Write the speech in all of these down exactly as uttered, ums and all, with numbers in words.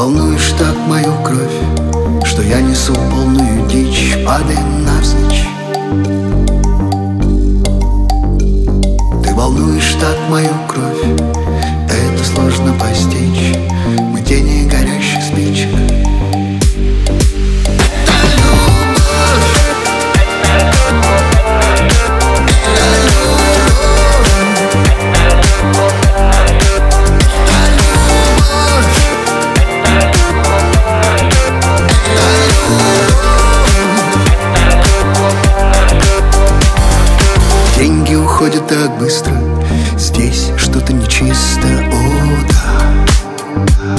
волнуешь так мою кровь, что я несу полную дичь, падая навзничь. Ты волнуешь так мою кровь, это сложно постичь. Мы тени горящих спичек. Деньги уходят так быстро, здесь что-то нечисто, о да.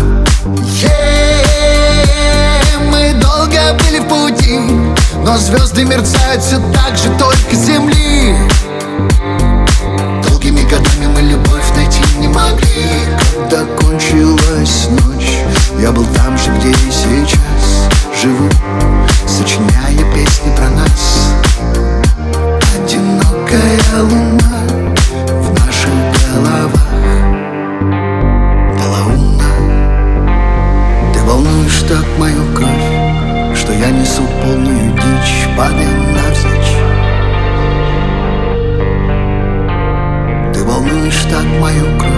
Yeah, мы долго были в пути, но звезды мерцают все так же, только с земли. Долгими годами мы любовь найти не могли. Когда кончилась ночь, я был там же, где и сейчас живу, сочиняя песни про нас. Одинокая луна в наших головах полоумна. Ты волнуешь так мою кровь, что я несу полную дичь, падая навзничь. Ты волнуешь так мою кровь,